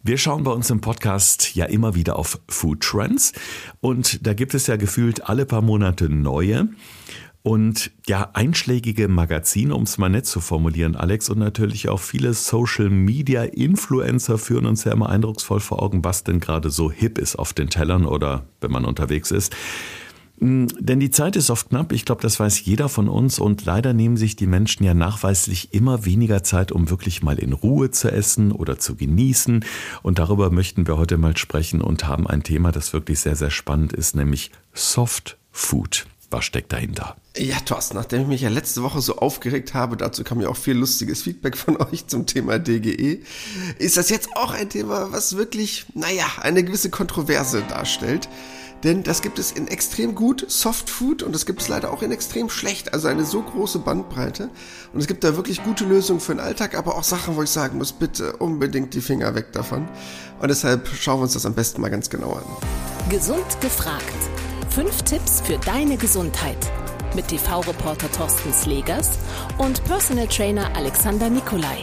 Wir schauen bei uns im Podcast ja immer wieder auf Food Trends und da gibt es ja gefühlt alle paar Monate neue und ja einschlägige Magazine, um es mal nett zu formulieren, Alex, und natürlich auch viele Social-Media-Influencer führen uns ja immer eindrucksvoll vor Augen, was denn gerade so hip ist auf den Tellern oder wenn man unterwegs ist. Denn die Zeit ist oft knapp, ich glaube, das weiß jeder von uns und leider nehmen sich die Menschen ja nachweislich immer weniger Zeit, um wirklich mal in Ruhe zu essen oder zu genießen. Und darüber möchten wir heute mal sprechen und haben ein Thema, das wirklich sehr, sehr spannend ist, nämlich Soft Food. Was steckt dahinter? Ja, Thorsten, nachdem ich mich ja letzte Woche so aufgeregt habe, dazu kam ja auch viel lustiges Feedback von euch zum Thema DGE, ist das jetzt auch ein Thema, was wirklich, eine gewisse Kontroverse darstellt. Denn das gibt es in extrem gut, Softfood, und das gibt es leider auch in extrem schlecht, also eine so große Bandbreite. Und es gibt da wirklich gute Lösungen für den Alltag, aber auch Sachen, wo ich sagen muss, bitte unbedingt die Finger weg davon. Und deshalb schauen wir uns das am besten mal ganz genau an. Gesund gefragt. 5 Tipps für deine Gesundheit. Mit TV-Reporter Thorsten Slegers und Personal Trainer Alexander Nikolai.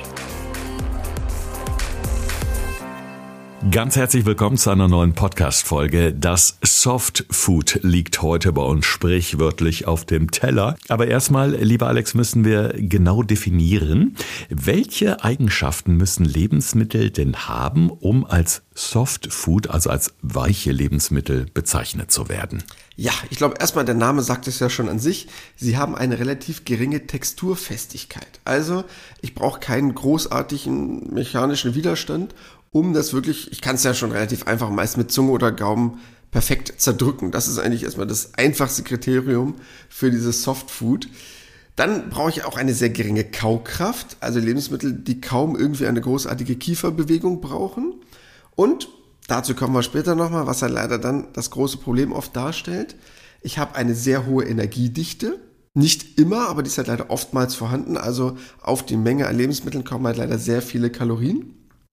Ganz herzlich willkommen zu einer neuen Podcast-Folge. Das Soft Food liegt heute bei uns sprichwörtlich auf dem Teller. Aber erstmal, lieber Alex, müssen wir genau definieren, welche Eigenschaften müssen Lebensmittel denn haben, um als Soft Food, also als weiche Lebensmittel bezeichnet zu werden? Ja, ich glaube erstmal, der Name sagt es ja schon an sich. Sie haben eine relativ geringe Texturfestigkeit. Also ich brauche keinen großartigen mechanischen Widerstand, um das wirklich, ich kann es ja schon relativ einfach meist mit Zunge oder Gaumen perfekt zerdrücken. Das ist eigentlich erstmal das einfachste Kriterium für dieses Soft Food. Dann brauche ich auch eine sehr geringe Kaukraft, also Lebensmittel, die kaum irgendwie eine großartige Kieferbewegung brauchen. Und dazu kommen wir später nochmal, was halt leider dann das große Problem oft darstellt. Ich habe eine sehr hohe Energiedichte. Nicht immer, aber die ist halt leider oftmals vorhanden. Also auf die Menge an Lebensmitteln kommen halt leider sehr viele Kalorien.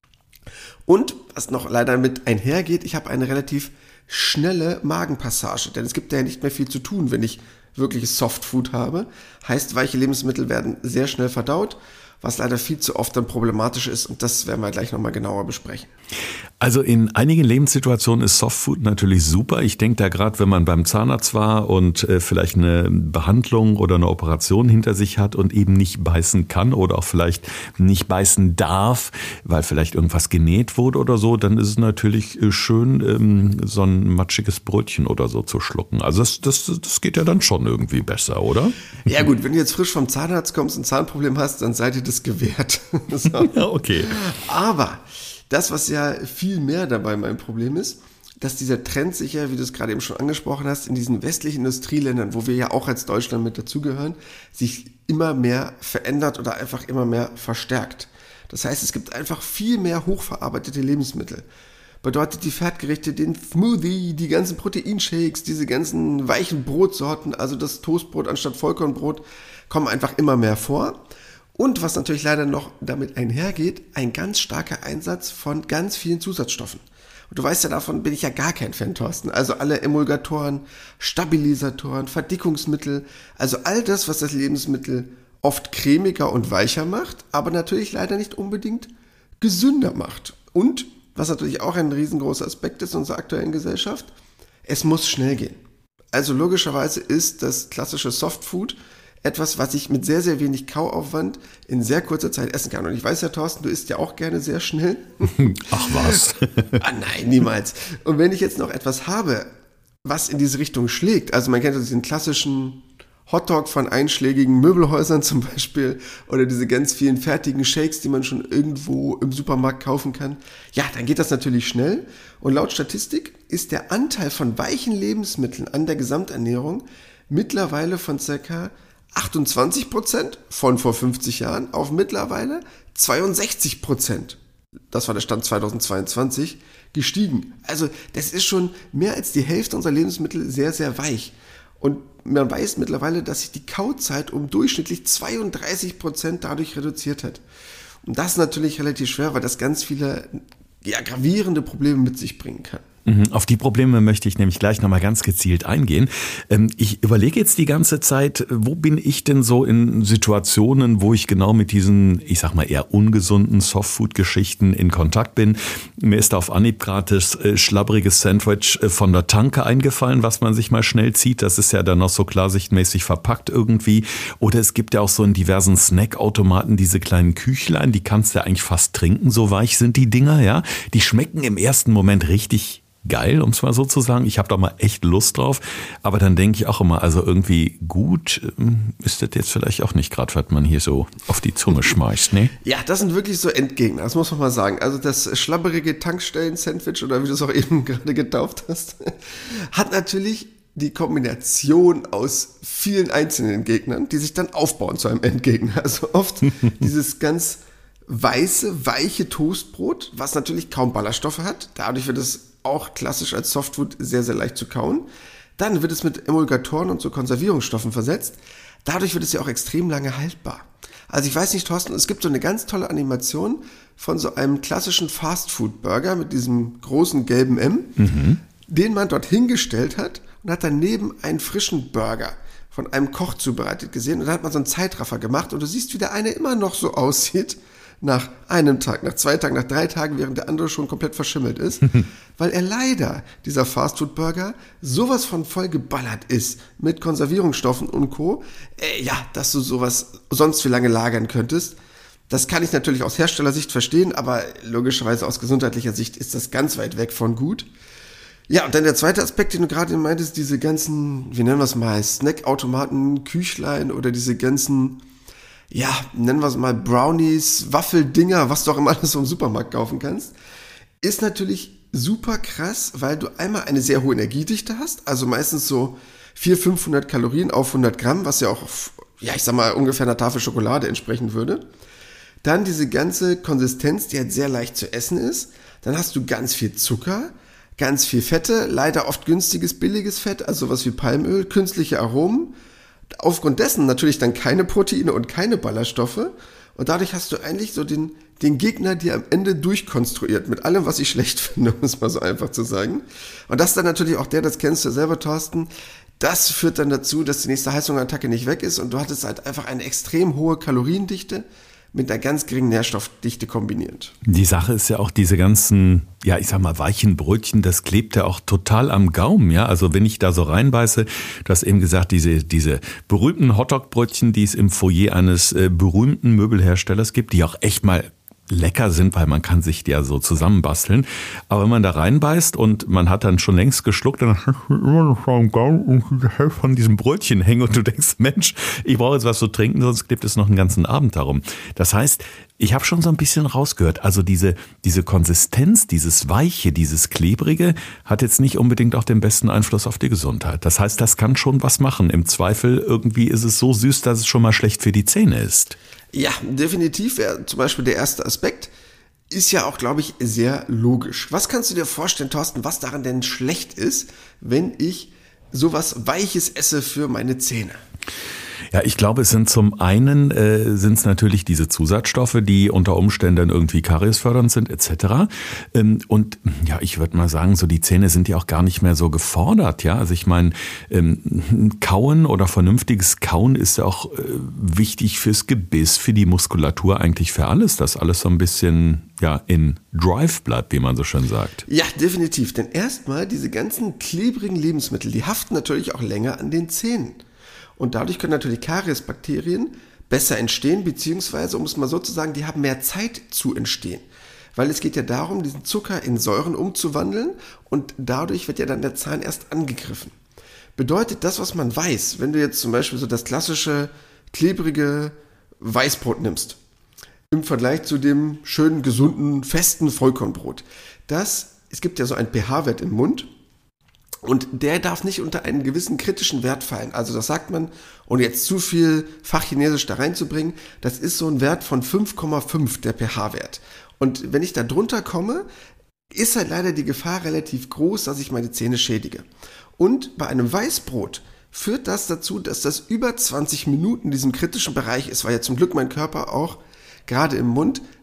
Und was noch leider mit einhergeht, ich habe eine relativ schnelle Magenpassage, denn es gibt ja nicht mehr viel zu tun, wenn ich wirkliches Softfood habe. Heißt, weiche Lebensmittel werden sehr schnell verdaut, was leider viel zu oft dann problematisch ist, und das werden wir gleich nochmal genauer besprechen. Also in einigen Lebenssituationen ist Softfood natürlich super. Ich denke da gerade, wenn man beim Zahnarzt war und vielleicht eine Behandlung oder eine Operation hinter sich hat und eben nicht beißen kann oder auch vielleicht nicht beißen darf, weil vielleicht irgendwas genäht wurde oder so, dann ist es natürlich schön, so ein matschiges Brötchen oder so zu schlucken. Also das geht ja dann schon irgendwie besser, oder? Ja gut, wenn du jetzt frisch vom Zahnarzt kommst und ein Zahnproblem hast, dann seid ihr das gewährt. So. Ja, okay. Aber das, was ja viel mehr dabei mein Problem ist, dass dieser Trend sich ja, wie du es gerade eben schon angesprochen hast, in diesen westlichen Industrieländern, wo wir ja auch als Deutschland mit dazugehören, sich immer mehr verändert oder einfach immer mehr verstärkt. Das heißt, es gibt einfach viel mehr hochverarbeitete Lebensmittel. Bedeutet die Fertiggerichte, den Smoothie, die ganzen Proteinshakes, diese ganzen weichen Brotsorten, also das Toastbrot anstatt Vollkornbrot, kommen einfach immer mehr vor. Und was natürlich leider noch damit einhergeht, ein ganz starker Einsatz von ganz vielen Zusatzstoffen. Und du weißt ja, davon bin ich ja gar kein Fan, Thorsten. Also alle Emulgatoren, Stabilisatoren, Verdickungsmittel, also all das, was das Lebensmittel oft cremiger und weicher macht, aber natürlich leider nicht unbedingt gesünder macht. Und, was natürlich auch ein riesengroßer Aspekt ist in unserer aktuellen Gesellschaft, es muss schnell gehen. Also logischerweise ist das klassische Softfood etwas, was ich mit sehr, sehr wenig Kauaufwand in sehr kurzer Zeit essen kann. Und ich weiß ja, Thorsten, du isst ja auch gerne sehr schnell. Ach was? Nein, niemals. Und wenn ich jetzt noch etwas habe, was in diese Richtung schlägt, also man kennt ja diesen klassischen Hotdog von einschlägigen Möbelhäusern zum Beispiel oder diese ganz vielen fertigen Shakes, die man schon irgendwo im Supermarkt kaufen kann, ja, dann geht das natürlich schnell. Und laut Statistik ist der Anteil von weichen Lebensmitteln an der Gesamternährung mittlerweile von ca. 28% von vor 50 Jahren auf mittlerweile 62%. Das war der Stand 2022, gestiegen. Also das ist schon mehr als die Hälfte unserer Lebensmittel sehr, sehr weich. Und man weiß mittlerweile, dass sich die Kauzeit um durchschnittlich 32% dadurch reduziert hat. Und das ist natürlich relativ schwer, weil das ganz viele gravierende Probleme mit sich bringen kann. Auf die Probleme möchte ich nämlich gleich nochmal ganz gezielt eingehen. Ich überlege jetzt die ganze Zeit, wo bin ich denn so in Situationen, wo ich genau mit diesen, ich sag mal eher ungesunden Softfood-Geschichten in Kontakt bin. Mir ist auf Anhieb gerade das schlabbriges Sandwich von der Tanke eingefallen, was man sich mal schnell zieht. Das ist ja dann noch so klarsichtmäßig verpackt irgendwie. Oder es gibt ja auch so in diversen Snackautomaten diese kleinen Küchlein, die kannst du ja eigentlich fast trinken, so weich sind die Dinger, ja. Die schmecken im ersten Moment richtig geil, um es mal so zu sagen. Ich habe da mal echt Lust drauf. Aber dann denke ich auch immer, also irgendwie gut ist das jetzt vielleicht auch nicht gerade, was man hier so auf die Zunge schmeißt, ne? Ja, das sind wirklich so Endgegner, das muss man mal sagen. Also das schlabberige Tankstellen-Sandwich oder wie du es auch eben gerade getauft hast, hat natürlich die Kombination aus vielen einzelnen Gegnern, die sich dann aufbauen zu einem Endgegner. Also oft dieses ganz weiße, weiche Toastbrot, was natürlich kaum Ballaststoffe hat. Dadurch wird es auch klassisch als Softfood sehr, sehr leicht zu kauen. Dann wird es mit Emulgatoren und so Konservierungsstoffen versetzt. Dadurch wird es ja auch extrem lange haltbar. Also ich weiß nicht, Thorsten, es gibt so eine ganz tolle Animation von so einem klassischen Fastfood-Burger mit diesem großen gelben M, den man dort hingestellt hat und hat daneben einen frischen Burger von einem Koch zubereitet gesehen. Und da hat man so einen Zeitraffer gemacht und du siehst, wie der eine immer noch so aussieht, nach einem Tag, nach 2 Tagen, nach 3 Tagen, während der andere schon komplett verschimmelt ist, weil er leider, dieser Fastfood-Burger, sowas von voll geballert ist mit Konservierungsstoffen und Co., dass du sowas sonst wie lange lagern könntest. Das kann ich natürlich aus Herstellersicht verstehen, aber logischerweise aus gesundheitlicher Sicht ist das ganz weit weg von gut. Ja, und dann der zweite Aspekt, den du gerade meintest, diese ganzen, wie nennen wir es mal, Snackautomaten, Küchlein oder diese ganzen, nennen wir es mal Brownies, Waffeldinger, was du auch immer alles im Supermarkt kaufen kannst, ist natürlich super krass, weil du einmal eine sehr hohe Energiedichte hast, also meistens so 400-500 Kalorien auf 100 Gramm, was ja auch, ich sag mal, ungefähr einer Tafel Schokolade entsprechen würde. Dann diese ganze Konsistenz, die halt sehr leicht zu essen ist. Dann hast du ganz viel Zucker, ganz viel Fette, leider oft günstiges, billiges Fett, also sowas wie Palmöl, künstliche Aromen. Aufgrund dessen natürlich dann keine Proteine und keine Ballaststoffe. Und dadurch hast du eigentlich so den Gegner dir am Ende durchkonstruiert, mit allem, was ich schlecht finde, um es mal so einfach zu sagen. Und das dann natürlich auch das kennst du selber, Thorsten, das führt dann dazu, dass die nächste Heißhungerattacke nicht weg ist und du hattest halt einfach eine extrem hohe Kaloriendichte mit einer ganz geringen Nährstoffdichte kombiniert. Die Sache ist ja auch, diese ganzen, ich sag mal, weichen Brötchen, das klebt ja auch total am Gaumen, ja. Also wenn ich da so reinbeiße, du hast eben gesagt, diese berühmten Hotdog-Brötchen, die es im Foyer eines berühmten Möbelherstellers gibt, die auch echt mal lecker sind, weil man kann sich die ja so zusammenbasteln. Aber wenn man da reinbeißt und man hat dann schon längst geschluckt, dann immer noch am Gaumen von diesem Brötchen hängen und du denkst, Mensch, ich brauche jetzt was zu trinken, sonst klebt es noch einen ganzen Abend darum. Das heißt, ich habe schon so ein bisschen rausgehört, also diese Konsistenz, dieses Weiche, dieses Klebrige hat jetzt nicht unbedingt auch den besten Einfluss auf die Gesundheit. Das heißt, das kann schon was machen. Im Zweifel irgendwie ist es so süß, dass es schon mal schlecht für die Zähne ist. Ja, definitiv. Zum Beispiel der erste Aspekt ist ja auch, glaube ich, sehr logisch. Was kannst du dir vorstellen, Thorsten, was daran denn schlecht ist, wenn ich sowas Weiches esse für meine Zähne? Ja, ich glaube, es sind zum einen sind es natürlich diese Zusatzstoffe, die unter Umständen irgendwie kariesfördernd sind etc. Und ich würde mal sagen, so die Zähne sind ja auch gar nicht mehr so gefordert. Ja, also ich meine, Kauen oder vernünftiges Kauen ist ja auch wichtig fürs Gebiss, für die Muskulatur, eigentlich für alles, dass alles so ein bisschen in Drive bleibt, wie man so schön sagt. Ja, definitiv. Denn erstmal diese ganzen klebrigen Lebensmittel, die haften natürlich auch länger an den Zähnen. Und dadurch können natürlich Kariesbakterien besser entstehen, beziehungsweise, um es mal so zu sagen, die haben mehr Zeit zu entstehen. Weil es geht ja darum, diesen Zucker in Säuren umzuwandeln und dadurch wird ja dann der Zahn erst angegriffen. Bedeutet das, was man weiß, wenn du jetzt zum Beispiel so das klassische, klebrige Weißbrot nimmst, im Vergleich zu dem schönen, gesunden, festen Vollkornbrot, es gibt ja so einen pH-Wert im Mund, und der darf nicht unter einen gewissen kritischen Wert fallen. Also das sagt man, ohne jetzt zu viel Fachchinesisch da reinzubringen, das ist so ein Wert von 5,5, der pH-Wert. Und wenn ich da drunter komme, ist halt leider die Gefahr relativ groß, dass ich meine Zähne schädige. Und bei einem Weißbrot führt das dazu, dass das über 20 Minuten in diesem kritischen Bereich ist, weil ja zum Glück mein Körper auch gerade im Mund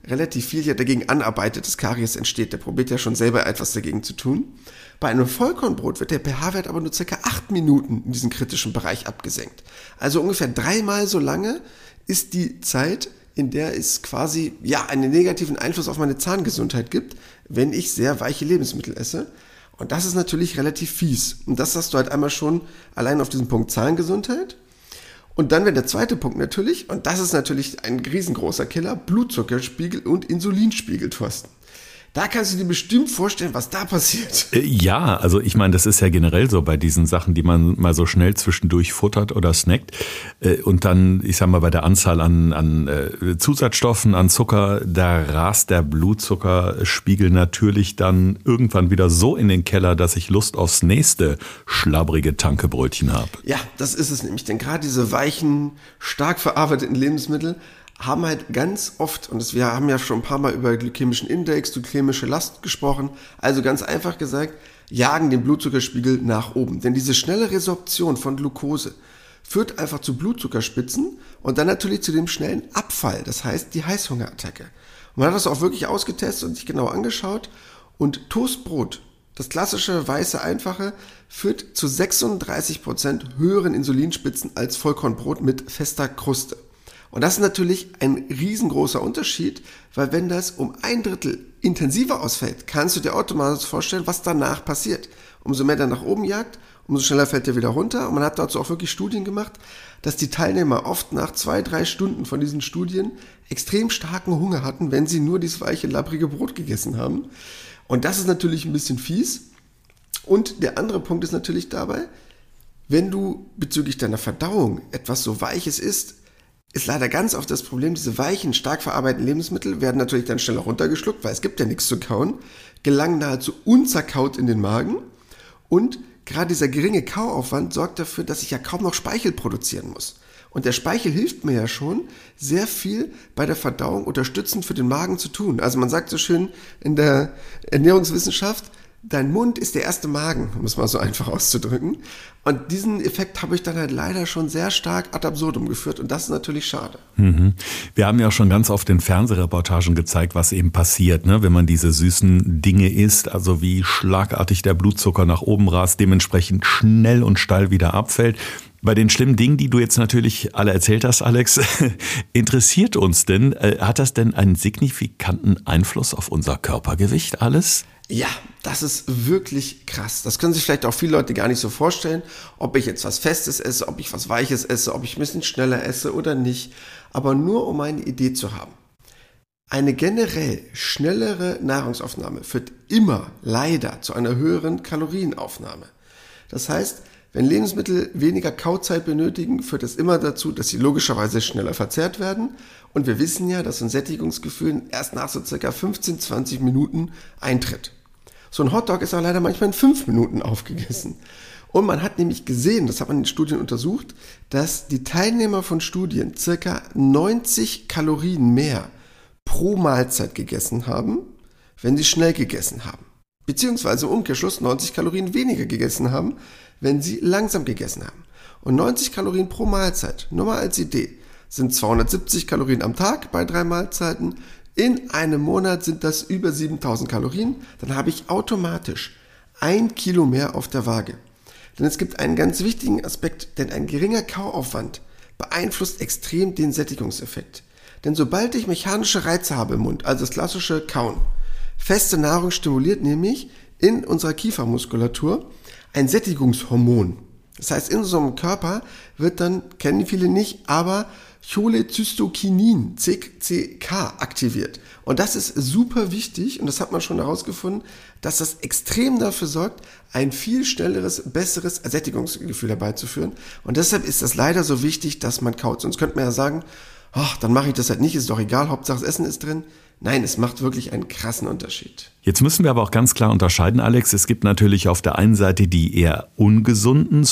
relativ viel ja dagegen anarbeitet, dass Karies entsteht. Der probiert ja schon selber etwas dagegen zu tun. Bei einem Vollkornbrot wird der pH-Wert aber nur ca. 8 Minuten in diesem kritischen Bereich abgesenkt. Also ungefähr 3-mal so lange ist die Zeit, in der es quasi einen negativen Einfluss auf meine Zahngesundheit gibt, wenn ich sehr weiche Lebensmittel esse. Und das ist natürlich relativ fies. Und das hast du halt einmal schon allein auf diesen Punkt Zahngesundheit. Und dann wäre der zweite Punkt natürlich, und das ist natürlich ein riesengroßer Killer, Blutzuckerspiegel und Insulinspiegel, Thorsten. Da kannst du dir bestimmt vorstellen, was da passiert. Ja, also ich meine, das ist ja generell so bei diesen Sachen, die man mal so schnell zwischendurch futtert oder snackt. Und dann, ich sag mal, bei der Anzahl an Zusatzstoffen, an Zucker, da rast der Blutzuckerspiegel natürlich dann irgendwann wieder so in den Keller, dass ich Lust aufs nächste schlabbrige Tankebrötchen habe. Ja, das ist es nämlich. Denn gerade diese weichen, stark verarbeiteten Lebensmittel haben halt ganz oft, und wir haben ja schon ein paar Mal über glykämischen Index, glykämische Last gesprochen, also ganz einfach gesagt, jagen den Blutzuckerspiegel nach oben. Denn diese schnelle Resorption von Glucose führt einfach zu Blutzuckerspitzen und dann natürlich zu dem schnellen Abfall, das heißt die Heißhungerattacke. Und man hat das auch wirklich ausgetestet und sich genau angeschaut und Toastbrot, das klassische weiße Einfache, führt zu 36% höheren Insulinspitzen als Vollkornbrot mit fester Kruste. Und das ist natürlich ein riesengroßer Unterschied, weil wenn das um 1/3 intensiver ausfällt, kannst du dir automatisch vorstellen, was danach passiert. Umso mehr der nach oben jagt, umso schneller fällt der wieder runter. Und man hat dazu auch wirklich Studien gemacht, dass die Teilnehmer oft nach 2-3 Stunden von diesen Studien extrem starken Hunger hatten, wenn sie nur dieses weiche, labbrige Brot gegessen haben. Und das ist natürlich ein bisschen fies. Und der andere Punkt ist natürlich dabei, wenn du bezüglich deiner Verdauung etwas so Weiches isst, ist leider ganz oft das Problem, diese weichen, stark verarbeiteten Lebensmittel werden natürlich dann schneller runtergeschluckt, weil es gibt ja nichts zu kauen, gelangen nahezu unzerkaut in den Magen und gerade dieser geringe Kauaufwand sorgt dafür, dass ich ja kaum noch Speichel produzieren muss. Und der Speichel hilft mir ja schon, sehr viel bei der Verdauung unterstützend für den Magen zu tun. Also man sagt so schön in der Ernährungswissenschaft, dein Mund ist der erste Magen, um es mal so einfach auszudrücken. Und diesen Effekt habe ich dann halt leider schon sehr stark ad absurdum geführt und das ist natürlich schade. Wir haben ja auch schon ganz oft in Fernsehreportagen gezeigt, was eben passiert, ne, wenn man diese süßen Dinge isst, also wie schlagartig der Blutzucker nach oben rast, dementsprechend schnell und steil wieder abfällt. Bei den schlimmen Dingen, die du jetzt natürlich alle erzählt hast, Alex, interessiert uns denn, hat das denn einen signifikanten Einfluss auf unser Körpergewicht alles? Ja, das ist wirklich krass. Das können sich vielleicht auch viele Leute gar nicht so vorstellen, ob ich jetzt was Festes esse, ob ich was Weiches esse, ob ich ein bisschen schneller esse oder nicht. Aber nur um eine Idee zu haben. Eine generell schnellere Nahrungsaufnahme führt immer leider zu einer höheren Kalorienaufnahme. Das heißt, wenn Lebensmittel weniger Kauzeit benötigen, führt das immer dazu, dass sie logischerweise schneller verzehrt werden. Und wir wissen ja, dass ein Sättigungsgefühl erst nach so circa 15-20 Minuten eintritt. So ein Hotdog ist aber leider manchmal in 5 Minuten aufgegessen. Und man hat nämlich gesehen, das hat man in Studien untersucht, dass die Teilnehmer von Studien circa 90 Kalorien mehr pro Mahlzeit gegessen haben, wenn sie schnell gegessen haben. Beziehungsweise im Umkehrschluss 90 Kalorien weniger gegessen haben, wenn sie langsam gegessen haben. Und 90 Kalorien pro Mahlzeit, nur mal als Idee, sind 270 Kalorien am Tag bei 3 Mahlzeiten. In einem Monat sind das über 7000 Kalorien. Dann habe ich automatisch 1 Kilo mehr auf der Waage. Denn es gibt einen ganz wichtigen Aspekt, denn ein geringer Kauaufwand beeinflusst extrem den Sättigungseffekt. Denn sobald ich mechanische Reize habe im Mund, also das klassische Kauen, feste Nahrung stimuliert nämlich in unserer Kiefermuskulatur ein Sättigungshormon. Das heißt, in unserem Körper wird dann, kennen viele nicht, aber Cholecystokinin, CK, aktiviert. Und das ist super wichtig und das hat man schon herausgefunden, dass das extrem dafür sorgt, ein viel schnelleres, besseres Sättigungsgefühl herbeizuführen. Und deshalb ist das leider so wichtig, dass man kaut. Sonst könnte man ja sagen, ach, dann mache ich das halt nicht, ist doch egal, Hauptsache das Essen ist drin. Nein, es macht wirklich einen krassen Unterschied. Jetzt müssen wir aber auch ganz klar unterscheiden, Alex. Es gibt natürlich auf der einen Seite die eher ungesunden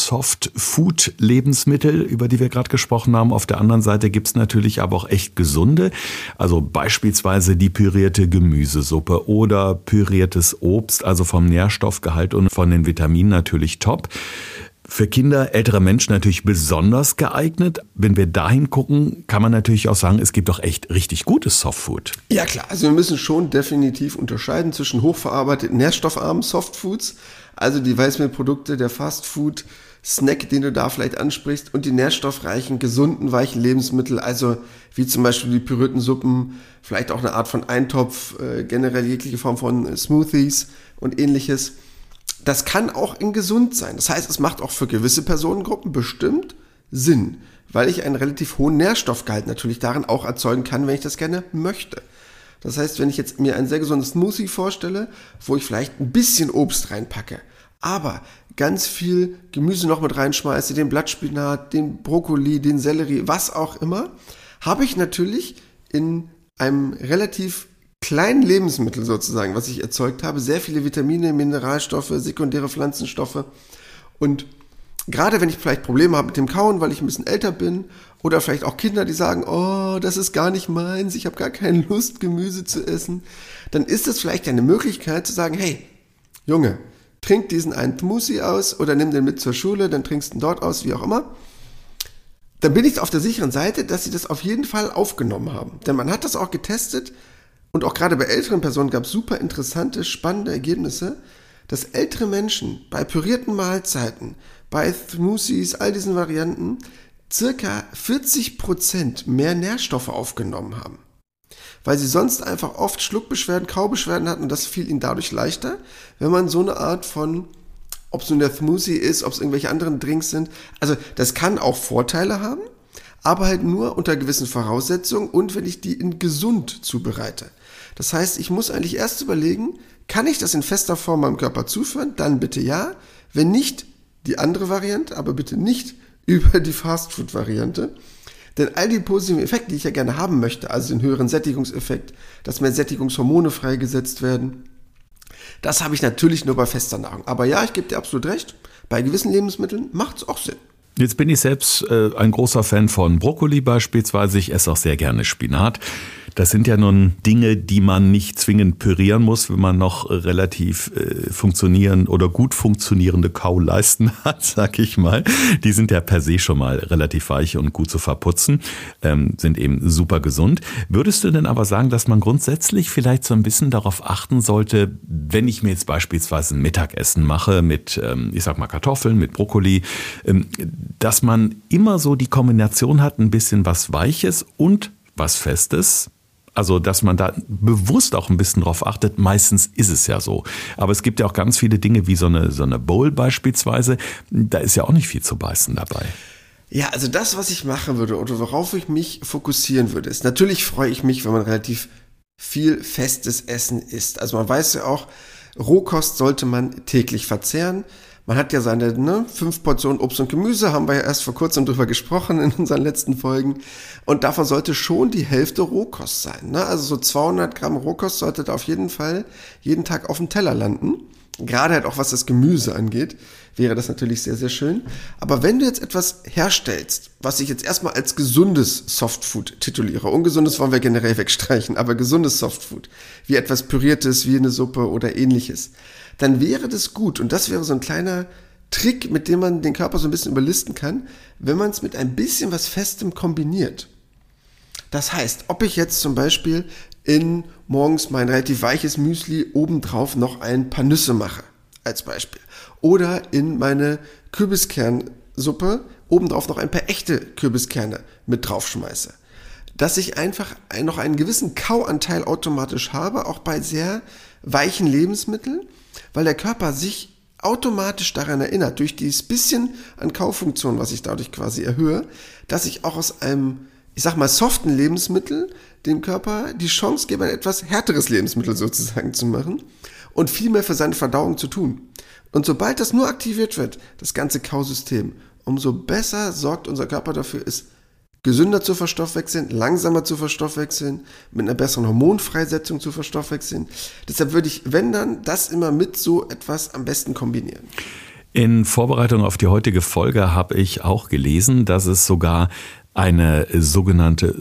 Soft-Food-Lebensmittel, über die wir gerade gesprochen haben. Auf der anderen Seite gibt es natürlich aber auch echt gesunde. Also beispielsweise die pürierte Gemüsesuppe oder püriertes Obst, also vom Nährstoffgehalt und von den Vitaminen natürlich top. Für Kinder, ältere Menschen natürlich besonders geeignet. Wenn wir dahin gucken, kann man natürlich auch sagen, es gibt doch echt richtig gutes Softfood. Ja klar, also wir müssen schon definitiv unterscheiden zwischen hochverarbeiteten, nährstoffarmen Softfoods, also die Weißmehlprodukte, der Fastfood-Snack, den du da vielleicht ansprichst, und die nährstoffreichen, gesunden, weichen Lebensmittel, also wie zum Beispiel die pürierten Suppen, vielleicht auch eine Art von Eintopf, generell jegliche Form von Smoothies und ähnliches. Das kann auch in gesund sein. Das heißt, es macht auch für gewisse Personengruppen bestimmt Sinn, weil ich einen relativ hohen Nährstoffgehalt natürlich darin auch erzeugen kann, wenn ich das gerne möchte. Das heißt, wenn ich jetzt mir ein sehr gesundes Smoothie vorstelle, wo ich vielleicht ein bisschen Obst reinpacke, aber ganz viel Gemüse noch mit reinschmeiße, den Blattspinat, den Brokkoli, den Sellerie, was auch immer, habe ich natürlich in einem relativ kleinen Lebensmittel sozusagen, was ich erzeugt habe, sehr viele Vitamine, Mineralstoffe, sekundäre Pflanzenstoffe. Und gerade wenn ich vielleicht Probleme habe mit dem Kauen, weil ich ein bisschen älter bin, oder vielleicht auch Kinder, die sagen, oh, das ist gar nicht meins, ich habe gar keine Lust, Gemüse zu essen, dann ist es vielleicht eine Möglichkeit zu sagen, hey, Junge, trink diesen einen Smoothie aus oder nimm den mit zur Schule, dann trinkst du ihn dort aus, wie auch immer. Dann bin ich auf der sicheren Seite, dass sie das auf jeden Fall aufgenommen haben. Denn man hat das auch getestet. Und auch gerade bei älteren Personen gab es super interessante, spannende Ergebnisse, dass ältere Menschen bei pürierten Mahlzeiten, bei Smoothies, all diesen Varianten, circa 40% mehr Nährstoffe aufgenommen haben. Weil sie sonst einfach oft Schluckbeschwerden, Kaubeschwerden hatten, und das fiel ihnen dadurch leichter, wenn man so eine Art von, ob es nun der Smoothie ist, ob es irgendwelche anderen Drinks sind, also das kann auch Vorteile haben, aber halt nur unter gewissen Voraussetzungen und wenn ich die in gesund zubereite. Das heißt, ich muss eigentlich erst überlegen, kann ich das in fester Form meinem Körper zuführen? Dann bitte ja. Wenn nicht, die andere Variante, aber bitte nicht über die Fastfood-Variante. Denn all die positiven Effekte, die ich ja gerne haben möchte, also den höheren Sättigungseffekt, dass mehr Sättigungshormone freigesetzt werden, das habe ich natürlich nur bei fester Nahrung. Aber ja, ich gebe dir absolut recht, bei gewissen Lebensmitteln macht es auch Sinn. Jetzt bin ich selbst ein großer Fan von Brokkoli beispielsweise. Ich esse auch sehr gerne Spinat. Das sind ja nun Dinge, die man nicht zwingend pürieren muss, wenn man noch relativ funktionierende oder gut funktionierende Kauleisten hat, sag ich mal. Die sind ja per se schon mal relativ weich und gut zu verputzen, sind eben super gesund. Würdest du denn aber sagen, dass man grundsätzlich vielleicht so ein bisschen darauf achten sollte, wenn ich mir jetzt beispielsweise ein Mittagessen mache mit, ich sag mal Kartoffeln, mit Brokkoli, dass man immer so die Kombination hat, ein bisschen was Weiches und was Festes? Also, dass man da bewusst auch ein bisschen drauf achtet. Meistens ist es ja so. Aber es gibt ja auch ganz viele Dinge wie so eine Bowl beispielsweise. Da ist ja auch nicht viel zu beißen dabei. Ja, also das, was ich machen würde oder worauf ich mich fokussieren würde, ist, natürlich freue ich mich, wenn man relativ viel festes Essen isst. Also man weiß ja auch, Rohkost sollte man täglich verzehren. Man hat ja seine 5 Portionen Obst und Gemüse, haben wir ja erst vor kurzem drüber gesprochen in unseren letzten Folgen. Und davon sollte schon die Hälfte Rohkost sein. Also so 200 Gramm Rohkost sollte da auf jeden Fall jeden Tag auf dem Teller landen. Gerade halt auch was das Gemüse angeht, wäre das natürlich sehr, sehr schön. Aber wenn du jetzt etwas herstellst, was ich jetzt erstmal als gesundes Softfood tituliere, ungesundes wollen wir generell wegstreichen, aber gesundes Softfood, wie etwas Püriertes, wie eine Suppe oder ähnliches, dann wäre das gut. Und das wäre so ein kleiner Trick, mit dem man den Körper so ein bisschen überlisten kann, wenn man es mit ein bisschen was Festem kombiniert. Das heißt, ob ich jetzt zum Beispiel in morgens mein relativ weiches Müsli obendrauf noch ein paar Nüsse mache, als Beispiel. Oder in meine Kürbiskernsuppe obendrauf noch ein paar echte Kürbiskerne mit draufschmeiße. Dass ich einfach noch einen gewissen Kauanteil automatisch habe, auch bei sehr weichen Lebensmitteln, weil der Körper sich automatisch daran erinnert, durch dieses bisschen an Kaufunktion, was ich dadurch quasi erhöhe, dass ich auch aus einem, ich sag mal, soften Lebensmittel dem Körper die Chance gebe, ein etwas härteres Lebensmittel sozusagen zu machen und viel mehr für seine Verdauung zu tun. Und sobald das nur aktiviert wird, das ganze Kausystem, umso besser sorgt unser Körper dafür, es gesünder zu verstoffwechseln, langsamer zu verstoffwechseln, mit einer besseren Hormonfreisetzung zu verstoffwechseln. Deshalb würde ich, wenn dann, das immer mit so etwas am besten kombinieren. In Vorbereitung auf die heutige Folge habe ich auch gelesen, dass es sogar eine sogenannte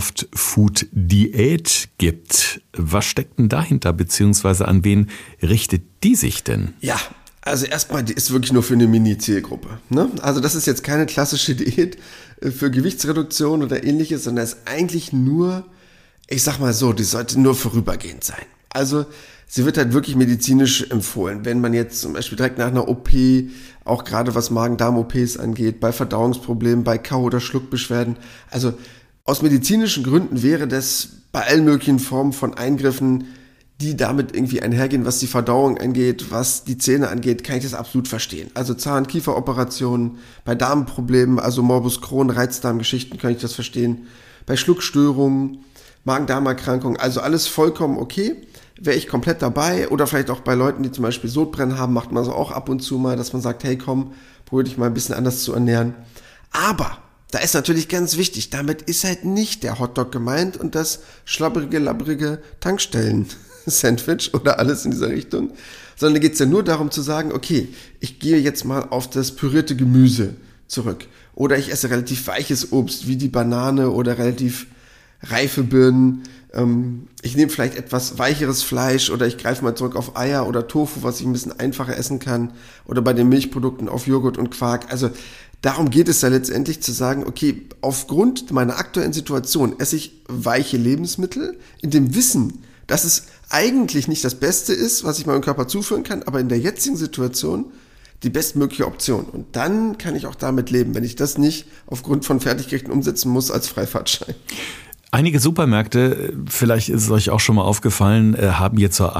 Soft-Food-Diät gibt. Was steckt denn dahinter, beziehungsweise an wen richtet die sich denn? Ja, Also erstmal, die ist wirklich nur für eine Mini-Zielgruppe. Ne? Also das ist jetzt keine klassische Diät für Gewichtsreduktion oder ähnliches, sondern ist eigentlich nur, ich sag mal so, die sollte nur vorübergehend sein. Also sie wird halt wirklich medizinisch empfohlen, wenn man jetzt zum Beispiel direkt nach einer OP, auch gerade was Magen-Darm-OPs angeht, bei Verdauungsproblemen, bei Kau- oder Schluckbeschwerden. Also aus medizinischen Gründen wäre das bei allen möglichen Formen von Eingriffen, die damit irgendwie einhergehen, was die Verdauung angeht, was die Zähne angeht, kann ich das absolut verstehen. Also Zahn-Kiefer-Operationen, bei Darmproblemen, also Morbus Crohn, Reizdarmgeschichten, kann ich das verstehen. Bei Schluckstörungen, Magen-Darm-Erkrankungen, also alles vollkommen okay. Wäre ich komplett dabei, oder vielleicht auch bei Leuten, die zum Beispiel Sodbrennen haben, macht man so auch ab und zu mal, dass man sagt, hey komm, probier dich mal ein bisschen anders zu ernähren. Aber da ist natürlich ganz wichtig, damit ist halt nicht der Hotdog gemeint und das schlabbrige, labbrige Tankstellen-Sandwich oder alles in dieser Richtung, sondern da geht es ja nur darum zu sagen, okay, ich gehe jetzt mal auf das pürierte Gemüse zurück oder ich esse relativ weiches Obst wie die Banane oder relativ reife Birnen. Ich nehme vielleicht etwas weicheres Fleisch oder ich greife mal zurück auf Eier oder Tofu, was ich ein bisschen einfacher essen kann, oder bei den Milchprodukten auf Joghurt und Quark. Also darum geht es ja letztendlich zu sagen, okay, aufgrund meiner aktuellen Situation esse ich weiche Lebensmittel in dem Wissen, dass es eigentlich nicht das Beste ist, was ich meinem Körper zuführen kann, aber in der jetzigen Situation die bestmögliche Option. Und dann kann ich auch damit leben, wenn ich das nicht aufgrund von Fertiggerichten umsetzen muss als Freifahrtschein. Einige Supermärkte, vielleicht ist es euch auch schon mal aufgefallen, haben jetzt so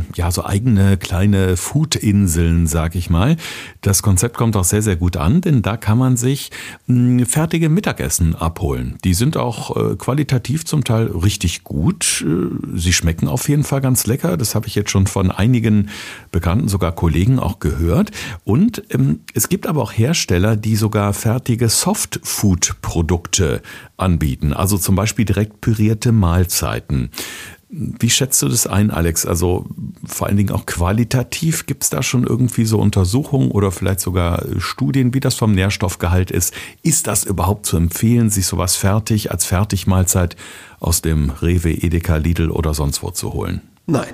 eigene kleine Food-Inseln, sag ich mal. Das Konzept kommt auch sehr, sehr gut an, denn da kann man sich fertige Mittagessen abholen. Die sind auch qualitativ zum Teil richtig gut. Sie schmecken auf jeden Fall ganz lecker. Das habe ich jetzt schon von einigen Bekannten, sogar Kollegen auch gehört. Und es gibt aber auch Hersteller, die sogar fertige Soft-Food-Produkte anbieten. Also zum Beispiel direkt pürierte Mahlzeiten. Wie schätzt du das ein, Alex? Also vor allen Dingen auch qualitativ, gibt es da schon irgendwie so Untersuchungen oder vielleicht sogar Studien, wie das vom Nährstoffgehalt ist? Ist das überhaupt zu empfehlen, sich sowas als Fertigmahlzeit aus dem Rewe, Edeka, Lidl oder sonst wo zu holen? Nein.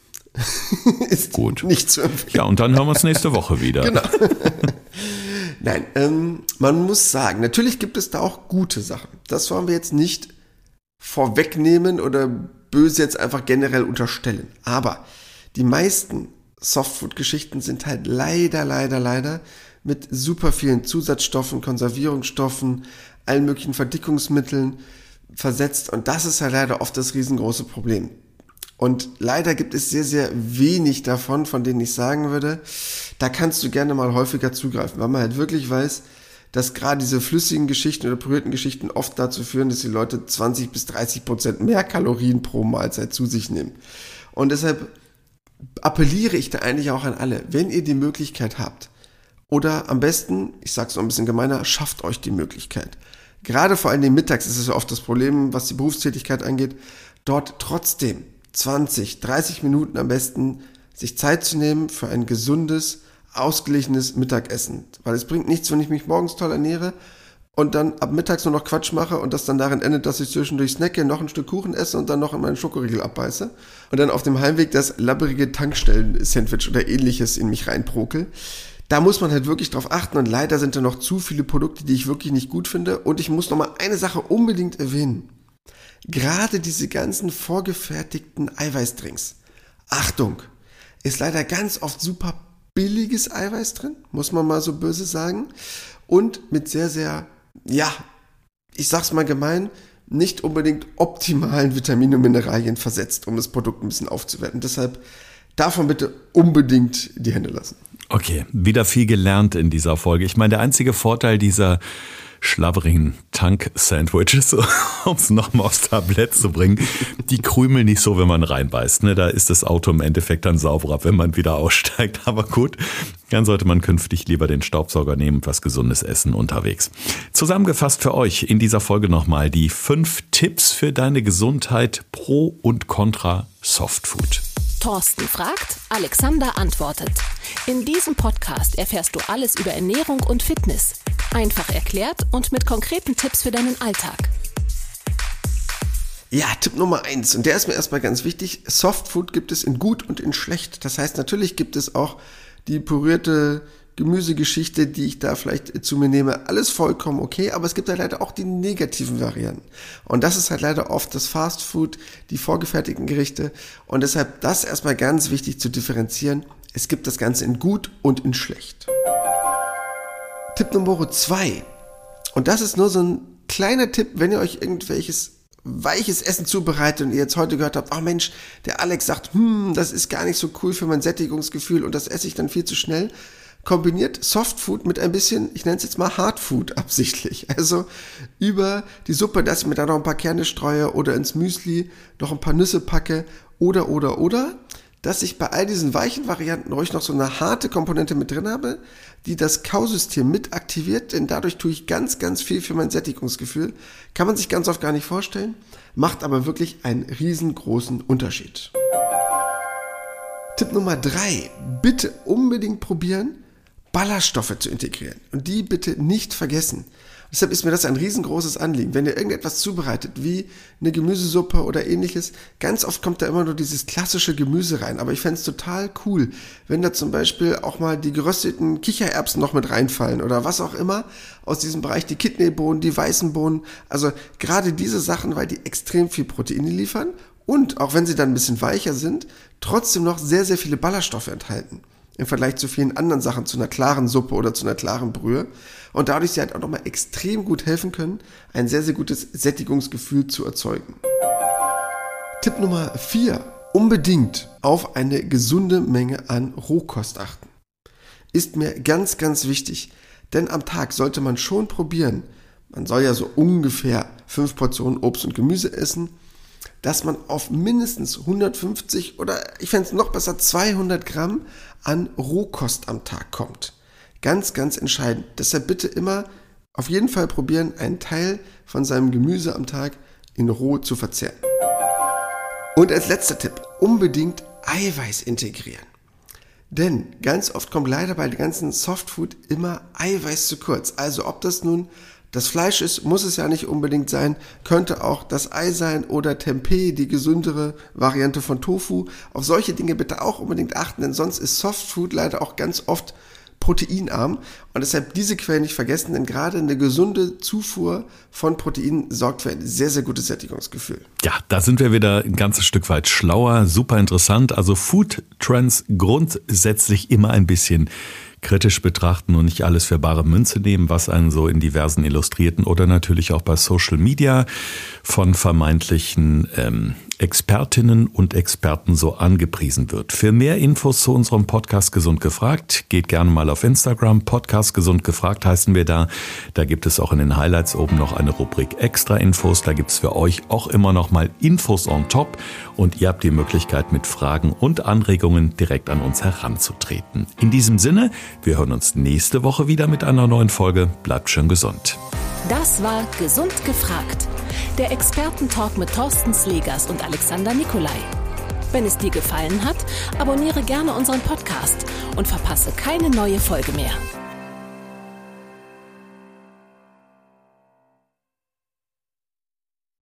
Ist gut. Nicht zu empfehlen. Ja, und dann hören wir uns nächste Woche wieder. Genau. Nein, man muss sagen, natürlich gibt es da auch gute Sachen. Das wollen wir jetzt nicht vorwegnehmen oder böse jetzt einfach generell unterstellen. Aber die meisten Softfood-Geschichten sind halt leider mit super vielen Zusatzstoffen, Konservierungsstoffen, allen möglichen Verdickungsmitteln versetzt. Und das ist halt leider oft das riesengroße Problem. Und leider gibt es sehr, sehr wenig davon, von denen ich sagen würde, da kannst du gerne mal häufiger zugreifen, weil man halt wirklich weiß, dass gerade diese flüssigen Geschichten oder pürierten Geschichten oft dazu führen, dass die Leute 20-30% mehr Kalorien pro Mahlzeit zu sich nehmen. Und deshalb appelliere ich da eigentlich auch an alle, wenn ihr die Möglichkeit habt, oder am besten, ich sag's noch ein bisschen gemeiner, schafft euch die Möglichkeit. Gerade vor allem mittags ist es ja oft das Problem, was die Berufstätigkeit angeht, dort trotzdem 20, 30 Minuten am besten sich Zeit zu nehmen für ein gesundes, ausgeglichenes Mittagessen. Weil es bringt nichts, wenn ich mich morgens toll ernähre und dann ab mittags nur noch Quatsch mache und das dann darin endet, dass ich zwischendurch snacke, noch ein Stück Kuchen esse und dann noch in meinen Schokoriegel abbeiße und dann auf dem Heimweg das labbrige Tankstellen-Sandwich oder ähnliches in mich reinprokel. Da muss man halt wirklich drauf achten und leider sind da noch zu viele Produkte, die ich wirklich nicht gut finde. Und ich muss noch mal eine Sache unbedingt erwähnen. Gerade diese ganzen vorgefertigten Eiweißdrinks. Achtung, ist leider ganz oft super billiges Eiweiß drin, muss man mal so böse sagen. Und mit sehr, sehr, ich sag's mal gemein, nicht unbedingt optimalen Vitaminen und Mineralien versetzt, um das Produkt ein bisschen aufzuwerten. Deshalb davon bitte unbedingt die Hände lassen. Okay, wieder viel gelernt in dieser Folge. Ich meine, der einzige Vorteil dieser schlabberigen Tank-Sandwiches, um es nochmal aufs Tablett zu bringen, die krümeln nicht so, wenn man reinbeißt. Ne? Da ist das Auto im Endeffekt dann sauberer, wenn man wieder aussteigt. Aber gut, dann sollte man künftig lieber den Staubsauger nehmen und was Gesundes essen unterwegs. Zusammengefasst für euch in dieser Folge nochmal die 5 Tipps für deine Gesundheit pro und contra Softfood. Thorsten fragt, Alexander antwortet. In diesem Podcast erfährst du alles über Ernährung und Fitness. Einfach erklärt und mit konkreten Tipps für deinen Alltag. Ja, Tipp Nummer 1, und der ist mir erstmal ganz wichtig. Softfood gibt es in gut und in schlecht. Das heißt, natürlich gibt es auch die pürierte Gemüsegeschichte, die ich da vielleicht zu mir nehme, alles vollkommen okay, aber es gibt halt leider auch die negativen Varianten. Und das ist halt leider oft das Fast Food, die vorgefertigten Gerichte. Und deshalb das erstmal ganz wichtig zu differenzieren. Es gibt das Ganze in gut und in schlecht. Tipp Nummer 2. Und das ist nur so ein kleiner Tipp, wenn ihr euch irgendwelches weiches Essen zubereitet und ihr jetzt heute gehört habt, ach Mensch, der Alex sagt, das ist gar nicht so cool für mein Sättigungsgefühl und das esse ich dann viel zu schnell. Kombiniert Softfood mit ein bisschen, ich nenne es jetzt mal Hardfood absichtlich. Also über die Suppe, dass ich mir da noch ein paar Kerne streue oder ins Müsli noch ein paar Nüsse packe oder, dass ich bei all diesen weichen Varianten ruhig noch so eine harte Komponente mit drin habe, die das Kausystem mit aktiviert, denn dadurch tue ich ganz, ganz viel für mein Sättigungsgefühl. Kann man sich ganz oft gar nicht vorstellen, macht aber wirklich einen riesengroßen Unterschied. Tipp Nummer 3, bitte unbedingt probieren, Ballaststoffe zu integrieren und die bitte nicht vergessen. Deshalb ist mir das ein riesengroßes Anliegen. Wenn ihr irgendetwas zubereitet, wie eine Gemüsesuppe oder ähnliches, ganz oft kommt da immer nur dieses klassische Gemüse rein. Aber ich fände es total cool, wenn da zum Beispiel auch mal die gerösteten Kichererbsen noch mit reinfallen oder was auch immer aus diesem Bereich, die Kidneybohnen, die weißen Bohnen. Also gerade diese Sachen, weil die extrem viel Proteine liefern und, auch wenn sie dann ein bisschen weicher sind, trotzdem noch sehr, sehr viele Ballaststoffe enthalten. Im Vergleich zu vielen anderen Sachen, zu einer klaren Suppe oder zu einer klaren Brühe. Und dadurch sie halt auch nochmal extrem gut helfen können, ein sehr, sehr gutes Sättigungsgefühl zu erzeugen. Tipp Nummer 4. Unbedingt auf eine gesunde Menge an Rohkost achten. Ist mir ganz, ganz wichtig. Denn am Tag sollte man schon probieren, man soll ja so ungefähr 5 Portionen Obst und Gemüse essen, dass man auf mindestens 150 oder ich fände es noch besser 200 Gramm an Rohkost am Tag kommt. Ganz, ganz entscheidend. Deshalb bitte immer auf jeden Fall probieren, einen Teil von seinem Gemüse am Tag in roh zu verzehren. Und als letzter Tipp, unbedingt Eiweiß integrieren. Denn ganz oft kommt leider bei dem ganzen Softfood immer Eiweiß zu kurz. Also ob das nun das Fleisch ist, muss es ja nicht unbedingt sein, könnte auch das Ei sein oder Tempeh, die gesündere Variante von Tofu. Auf solche Dinge bitte auch unbedingt achten, denn sonst ist Softfood leider auch ganz oft proteinarm und deshalb diese Quellen nicht vergessen, denn gerade eine gesunde Zufuhr von Proteinen sorgt für ein sehr, sehr gutes Sättigungsgefühl. Ja, da sind wir wieder ein ganzes Stück weit schlauer, super interessant. Also Food Trends grundsätzlich immer ein bisschen kritisch betrachten und nicht alles für bare Münze nehmen, was einen so in diversen Illustrierten oder natürlich auch bei Social Media von vermeintlichen Expertinnen und Experten so angepriesen wird. Für mehr Infos zu unserem Podcast Gesund gefragt, geht gerne mal auf Instagram. Podcast Gesund gefragt heißen wir da. Da gibt es auch in den Highlights oben noch eine Rubrik Extra Infos. Da gibt es für euch auch immer noch mal Infos on top und ihr habt die Möglichkeit, mit Fragen und Anregungen direkt an uns heranzutreten. In diesem Sinne, wir hören uns nächste Woche wieder mit einer neuen Folge. Bleibt schön gesund. Das war Gesund gefragt. Der Expertentalk mit Thorsten Slegers und Alexander Nikolai. Wenn es dir gefallen hat, abonniere gerne unseren Podcast und verpasse keine neue Folge mehr.